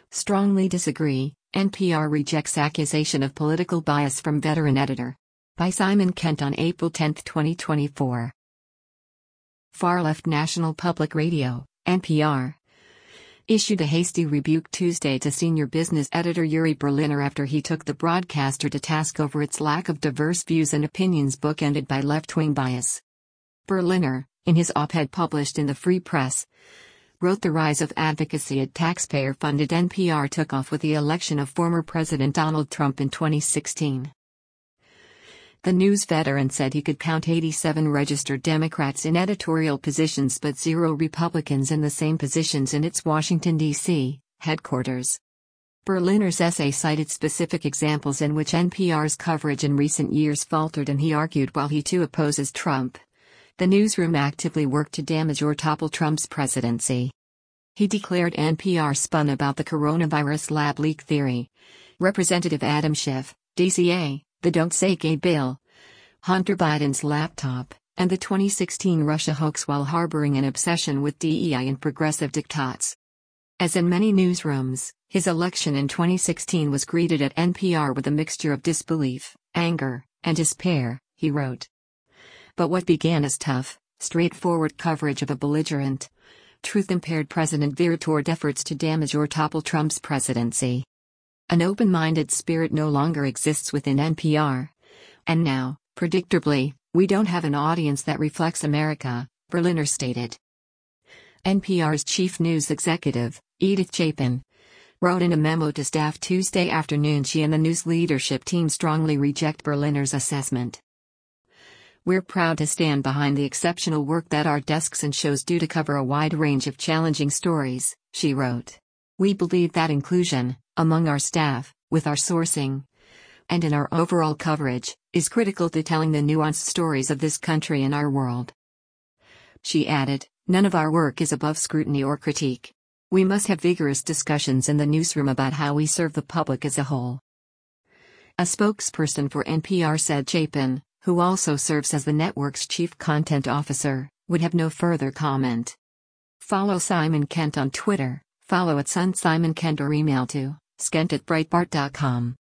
Strongly disagree, NPR rejects accusation of political bias from veteran editor. By Simon Kent on April 10, 2024. Far-left National Public Radio, NPR, issued a hasty rebuke Tuesday to senior business editor Uri Berliner after he took the broadcaster to task over its lack of diverse views and opinions bookended by left-wing bias. Berliner, in his op-ed published in the Free Press, wrote the rise of advocacy at taxpayer-funded NPR took off with the election of former President Donald Trump in 2016. The news veteran said he could count 87 registered Democrats in editorial positions but 0 Republicans in the same positions in its Washington, D.C., headquarters. Berliner's essay cited specific examples in which NPR's coverage in recent years faltered, and he argued while he too opposes Trump, the newsroom actively worked to damage or topple Trump's presidency. He declared NPR spun about the coronavirus lab leak theory. Representative Adam Schiff, DCA, the Don't Say Gay bill, Hunter Biden's laptop, and the 2016 Russia hoax while harboring an obsession with DEI and progressive diktats. As in many newsrooms, his election in 2016 was greeted at NPR with a mixture of disbelief, anger, and despair, he wrote. But what began as tough, straightforward coverage of a belligerent, truth-impaired president veered toward efforts to damage or topple Trump's presidency. An open-minded spirit no longer exists within NPR. And now, predictably, we don't have an audience that reflects America, Berliner stated. NPR's chief news executive, Edith Chapin, wrote in a memo to staff Tuesday afternoon she and the news leadership team strongly reject Berliner's assessment. We're proud to stand behind the exceptional work that our desks and shows do to cover a wide range of challenging stories, she wrote. We believe that inclusion, among our staff, with our sourcing, and in our overall coverage, is critical to telling the nuanced stories of this country and our world. She added, none of our work is above scrutiny or critique. We must have vigorous discussions in the newsroom about how we serve the public as a whole. A spokesperson for NPR said Chapin, who also serves as the network's chief content officer, would have no further comment. Follow Simon Kent on Twitter, follow @SunSimonKent or email to skent@breitbart.com.